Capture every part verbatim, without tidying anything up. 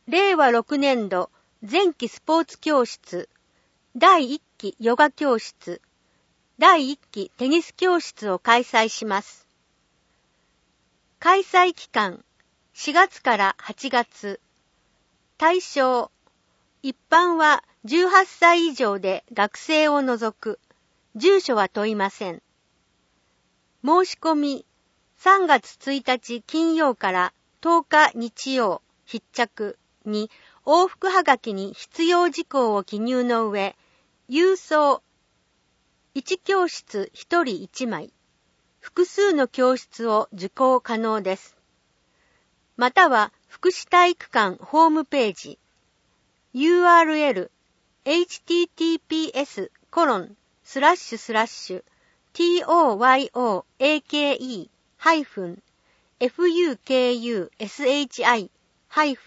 れいわろくねんど前期スポーツ教室、だいいっきヨガ教室、だいいっきテニス教室を開催します。開催期間、しがつからはちがつ。対象、一般はじゅうはっさい以上で学生を除く。住所は問いません。申し込み、さんがつついたち金曜からとおか日曜必着に往復はがきに必要事項を記入の上、郵送、いち教室ひとりいちまい、複数の教室を受講可能です。または福祉体育館ホームページ、ユーアールエル、エイチティーティーピーエスコロンスラッシュスラッシュ トヨアフユーケーユーエスエイチアイ タイ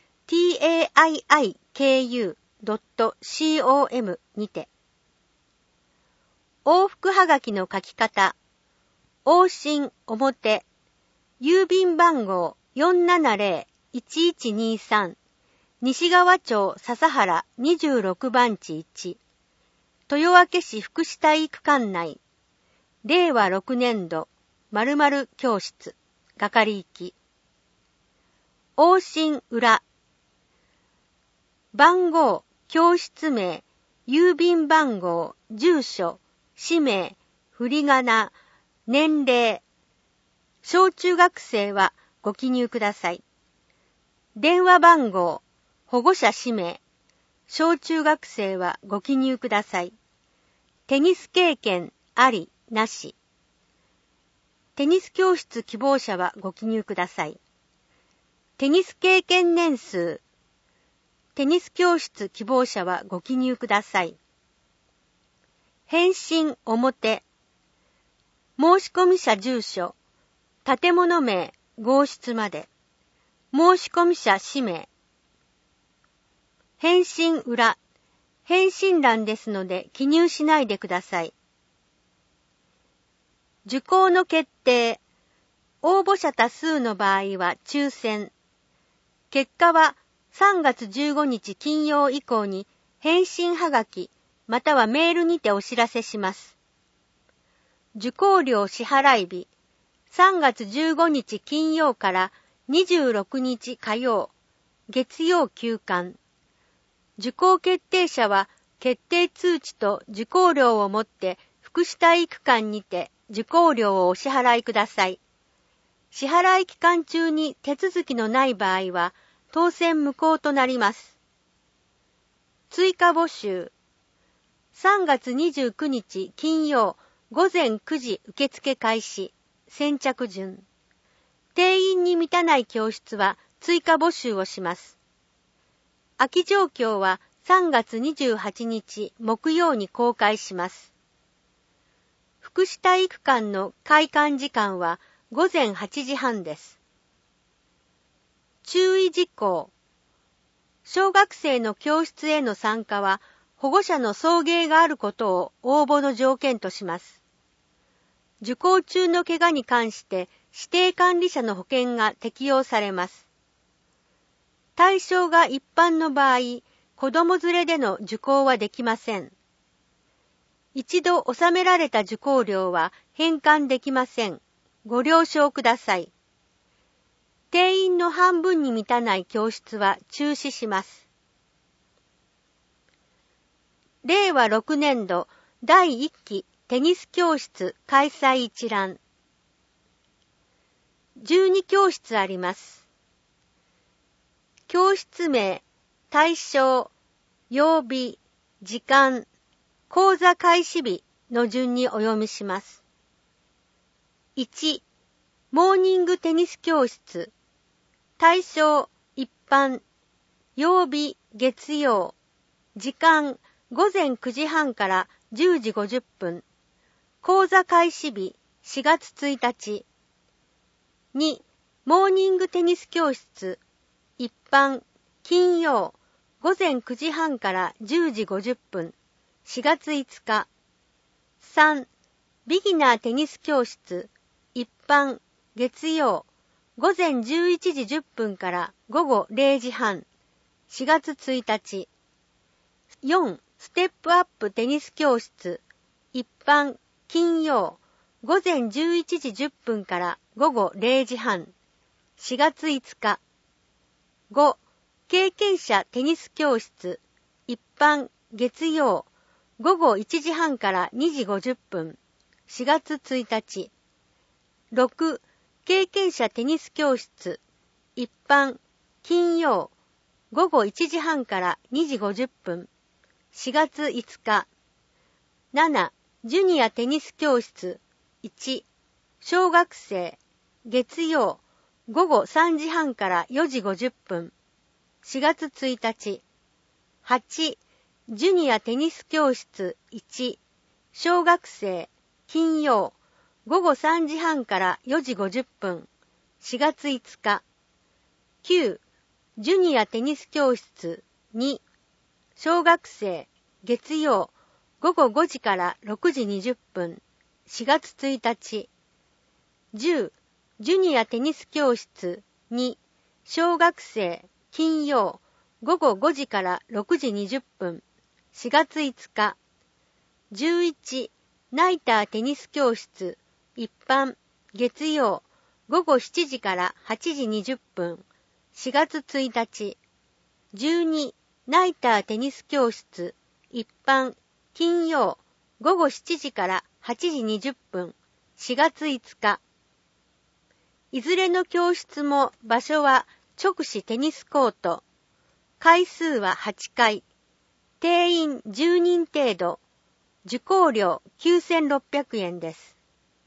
ケーユー ドット コム にて。往復はがきの書き方、往診表、郵便番号 よんななぜろいちいちにさん、西川町笹原にじゅうろくばんちいち、豊明市福祉体育館内、れいわろくねんど〇〇教室、係行き。往診裏、番号、教室名、郵便番号、住所、氏名、振り仮名、年齢。小中学生はご記入ください。電話番号、保護者氏名。小中学生はご記入ください。テニス経験あり、なし。テニス教室希望者はご記入ください。テニス経験年数。テニス教室希望者はご記入ください。返信表。申込者住所。建物名、号室まで。申込者氏名。返信裏。返信欄ですので記入しないでください。受講の決定。応募者多数の場合は抽選。結果はさんがつじゅうごにち金曜以降に返信はがきまたはメールにてお知らせします。受講料支払い日。さんがつじゅうごにち金曜からにじゅうろくにち火曜、月曜休館。受講決定者は決定通知と受講料を持って福祉体育館にて受講料をお支払いください。支払い期間中に手続きのない場合は当選無効となります。追加募集。さんがつにじゅうくにち金曜ごぜんくじ受付開始。先着順。定員に満たない教室は追加募集をします。空き状況はさんがつにじゅうはちにち木曜に公開します。福祉体育館の開館時間はごぜんはちじはんです。注意事項。小学生の教室への参加は保護者の送迎があることを応募の条件とします。受講中の怪我に関して指定管理者の保険が適用されます。対象が一般の場合、子供連れでの受講はできません。一度納められた受講料は返還できません。ご了承ください。定員の半分に満たない教室は中止します。れいわろくねんどだいいっきテニス教室開催一覧。じゅうにきょうしつあります。教室名、対象、曜日、時間、講座開始日の順にお読みします。いち、モーニングテニス教室。対象、一般。曜日、月曜。時間、ごぜんくじはんからじゅうじごじゅっぷん。講座開始日、しがつついたち。に、モーニングテニス教室。一般、金曜、ごぜんくじはんからじゅうじごじゅっぷん。しがついつか。さん、ビギナーテニス教室。一般、月曜、ごぜんじゅういちじじゅっぷんからごごれいじはん。 しがつついたち。よん、ステップアップテニス教室、一般、金曜、午前じゅういちじじゅっぷんから午後れいじはん、しがついつか。ご、経験者テニス教室、一般、月曜、午後いちじはんからにじごじゅっぷん、しがつついたち。ろく、経験者テニス教室、一般、金曜、午後いちじはんからにじごじゅっぷん、しがついつか。なな、ジュニアテニス教室、いち、小学生、月曜、午後さんじはんからよじごじゅっぷん、しがつついたち。はち、ジュニアテニス教室いち、小学生、金曜、午後さんじはんからよじごじゅっぷん、しがついつか。きゅう、ジュニアテニス教室に、小学生、月曜、午後ごじからろくじにじゅっぷん、しがつついたち。じゅう、ジュニアテニス教室に、小学生、金曜、午後ごじからろくじにじゅっぷん、しがついつか。じゅういち、ナイターテニス教室、一般、月曜、午後しちじからはちじにじゅっぷん、しがつついたち。じゅうに、ナイターテニス教室、一般、金曜、午後しちじからはちじにじゅっぷん、しがついつか。いずれの教室も場所は直視テニスコート。回数ははちかい。定員じゅうにん程度。受講料きゅうせんろっぴゃくえんです。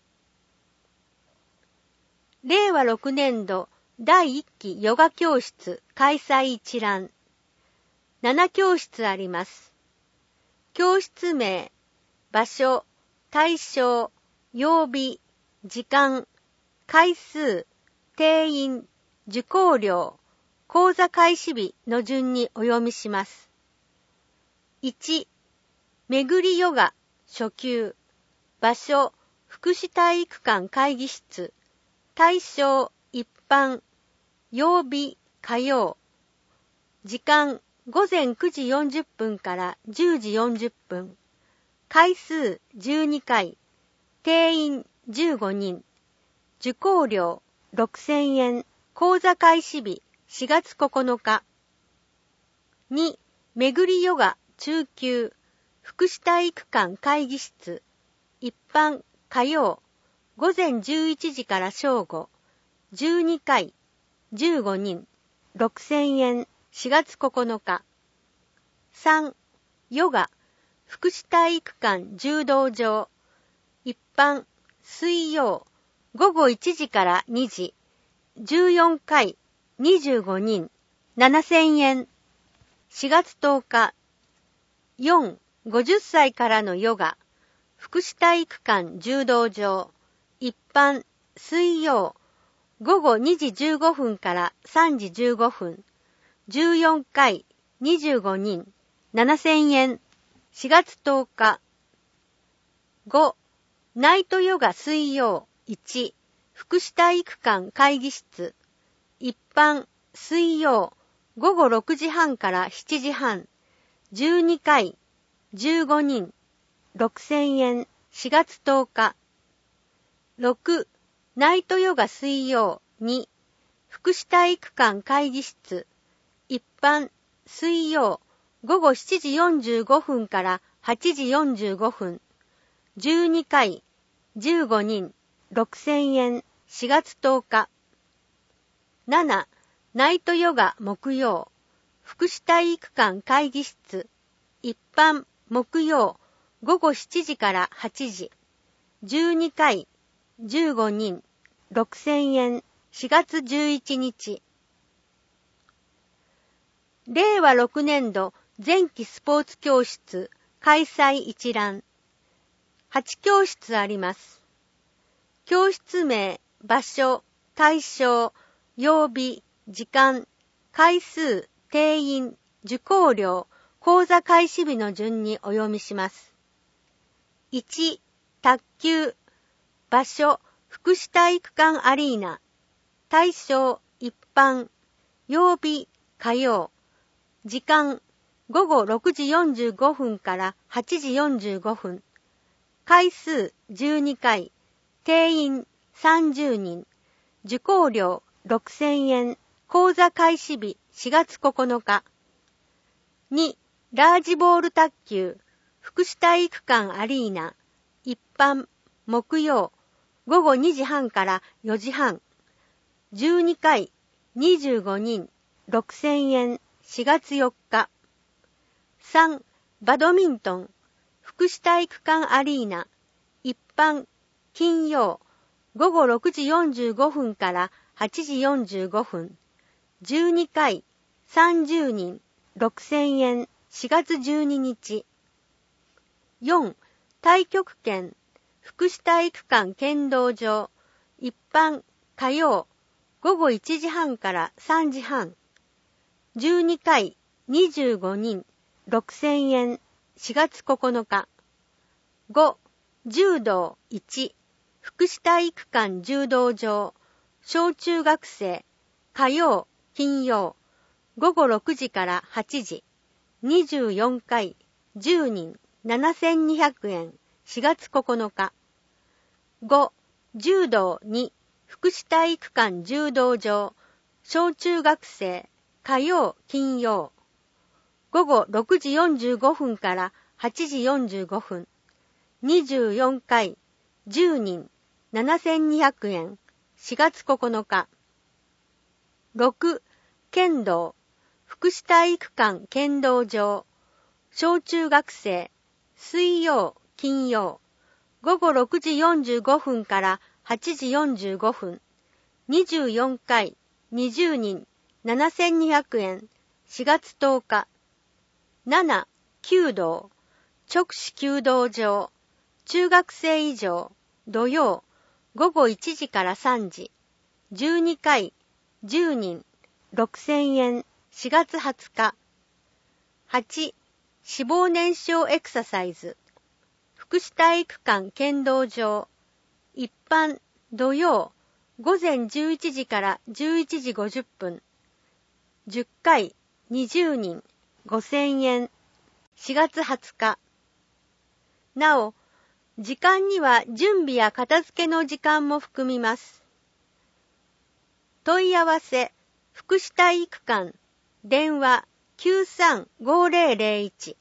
れいわろくねんどだいいっきヨガ教室開催一覧。なな教室あります。教室名、場所、対象、曜日、時間、回数、定員、受講料、講座開始日の順にお読みします。いち、めぐりヨガ、初級、場所、福祉体育館会議室、対象、一般、曜日、火曜、時間、ごぜんくじよんじゅっぷんからじゅうじよんじゅっぷん、回数じゅうにかい、定員じゅうごにん、受講料ろくせんえん、講座開始日しがつここのか。に、めぐりヨガ中級、福祉体育館会議室、一般火曜、ごぜんじゅういちじから正午、じゅうにかい、じゅうごにん、ろくせんえん、しがつここのか。さん、ヨガ、福祉体育館柔道場、一般、水曜、ごごいちじからにじ、じゅうよんかい、にじゅうごにん、ななせんえん。しがつとおか。よん、ごじゅっさいからのヨガ、福祉体育館柔道場、一般、水曜、ごごにじじゅうごふんからさんじじゅうごふん、じゅうよんかい、にじゅうごにん、ななせんえん。しがつとおか。ご、ナイトヨガ水曜いち、福祉体育館会議室、一般、水曜、ごごろくじはんからしちじはん、じゅうにかい、じゅうごにん、ろくせんえん、しがつとおか。ろく、ナイトヨガ水曜に、福祉体育館会議室、一般、水曜、ごごしちじよんじゅうごふんからはちじよんじゅうごふん、じゅうにかい、じゅうごにん、ろくせんえん、しがつとおか。なな、ナイトヨガ木曜、福祉体育館会議室、一般木曜、ごごしちじからはちじ、じゅうにかい、じゅうごにん、ろくせんえん、しがつじゅういちにち。れいわろくねんど前期スポーツ教室開催一覧。はち教室あります。教室名、場所、対象、曜日、時間、回数、定員、受講料、講座開始日の順にお読みします。いち、卓球、場所、福祉体育館アリーナ、対象、一般、曜日、火曜、 時間、午後ろくじよんじゅうごふんからはちじよんじゅうごふん。回数じゅうにかい。定員さんじゅうにん。受講料ろくせんえん。講座開始日しがつここのか。に、ラージボール卓球、福祉体育館アリーナ、一般、木曜、午後にじはんからよじはん。じゅうにかい、にじゅうごにん、ろくせんえん、しがつよっか。さん、バドミントン、福祉体育館アリーナ、一般、金曜、午後ろくじよんじゅうごふんからはちじよんじゅうごふん。じゅうにかい、さんじゅうにん、ろくせんえん、しがつじゅうににち。よん、太極拳、福祉体育館剣道場、一般、火曜、午後いちじはんからさんじはん。じゅうにかい、にじゅうごにん、ろくせんえん、しがつここのか。ご、柔道いち、福祉体育館柔道場、小中学生、火曜、金曜、午後ろくじからはちじ、にじゅうよんかい、じゅうにん、ななせんにひゃくえん、しがつここのか。ご、柔道に、福祉体育館柔道場、小中学生、火曜、金曜、午後ろくじよんじゅうごふんからはちじよんじゅうごふん、にじゅうよんかい、じゅうにん、ななせんにひゃくえん、しがつここのか。ろく、剣道、福祉体育館剣道場、小中学生、水曜、金曜、午後ろくじよんじゅうごふんからはちじよんじゅうごふん、にじゅうよんかい、にじゅうにん、ななせんにひゃくえん、しがつとおか。なな、弓道、直視弓道場、中学生以上、土曜、午後いちじからさんじ、じゅうにかい、じゅうにん、ろくせんえん、しがつはつか。はち、脂肪燃焼エクササイズ、福祉体育館剣道場、一般、土曜、午前じゅういちじからじゅういちじごじゅっぷん、じゅっかい、にじゅうにん、ごせんえん、しがつはつか。なお、時間には準備や片付けの時間も含みます。問い合わせ、福祉体育館、電話きゅうさんごーぜろぜろいち。